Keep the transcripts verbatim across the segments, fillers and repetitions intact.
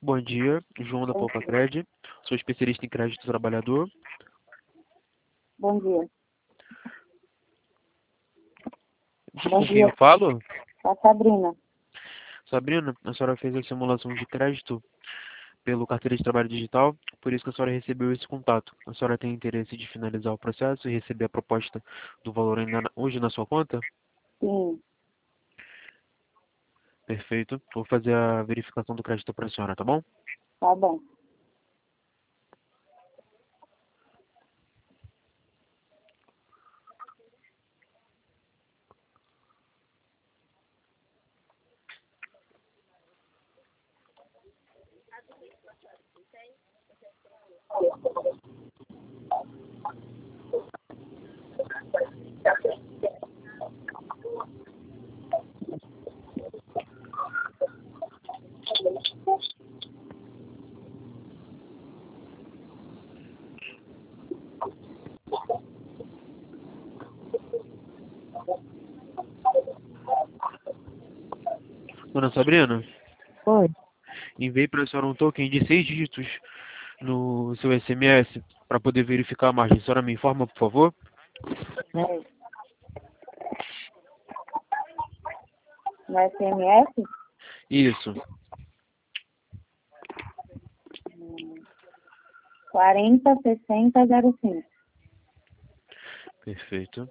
Bom dia, João da Poupa Cred. Sou especialista em crédito do trabalhador. Bom dia. Com Bom quem eu dia, falo? a Sabrina. Sabrina, a senhora fez a simulação de crédito pelo carteira de trabalho digital, por isso que a senhora recebeu esse contato. A senhora tem interesse de finalizar o processo e receber a proposta do valor ainda na- hoje na sua conta? Sim, Perfeito. Vou fazer a verificação do crédito para a senhora, tá bom? tá bom. Dona Sabrina, Oi. enviei para a senhora um token de seis dígitos no seu S M S para poder verificar a margem. A senhora me informa, por favor? No no S M S? Isso. quarenta sessenta zero cinco. Perfeito.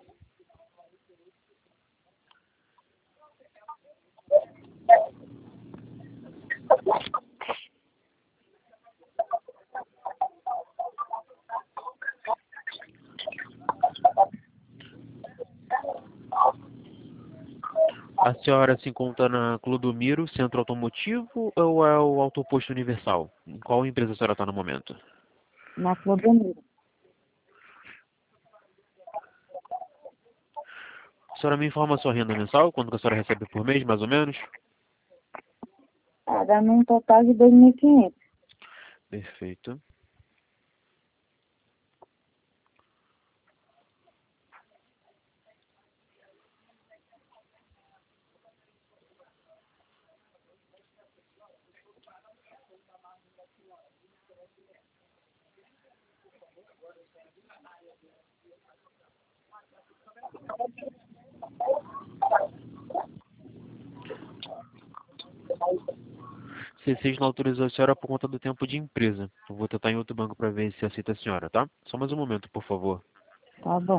A senhora se encontra na Clodomiro, Centro Automotivo ou é o Autoposto Universal? Em qual empresa a senhora está no momento? Na Clodomiro. A senhora me informa a sua renda mensal? Quanto que a senhora recebe por mês, mais ou menos? Tá dando um total de dois mil e quinhentos. Perfeito. C seis não autorizou a senhora por conta do tempo de empresa. Eu vou tentar em outro banco para ver se aceita a senhora, tá? Só mais um momento, por favor. Tá bom.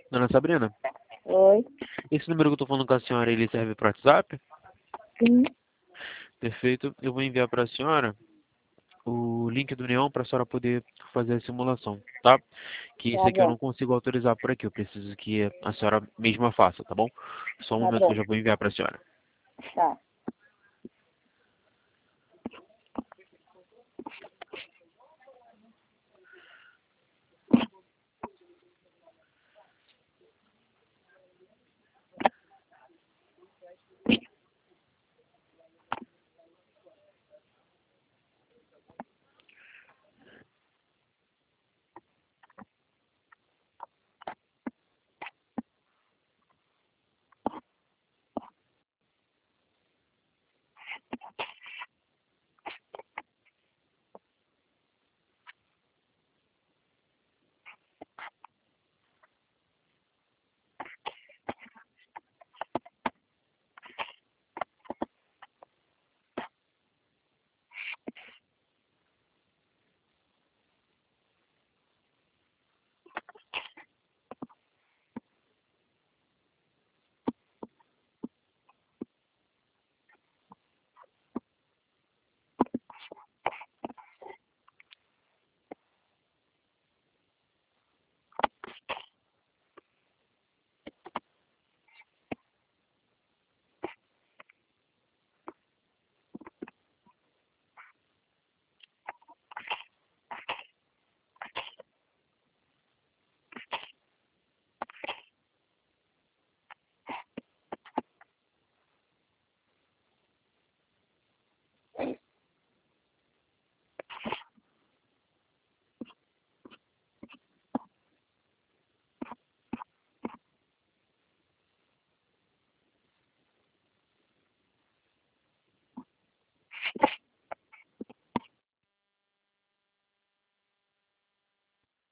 Dona Sabrina, Oi. esse número que eu tô falando com a senhora, ele serve para WhatsApp? Sim. Perfeito. Eu vou enviar para a senhora o link do Neon para a senhora poder fazer a simulação, tá? Que isso Tá aqui eu bom. não consigo autorizar por aqui, eu preciso que a senhora mesma faça, tá bom? Só um Tá momento que bom. eu já vou enviar para a senhora. Tá.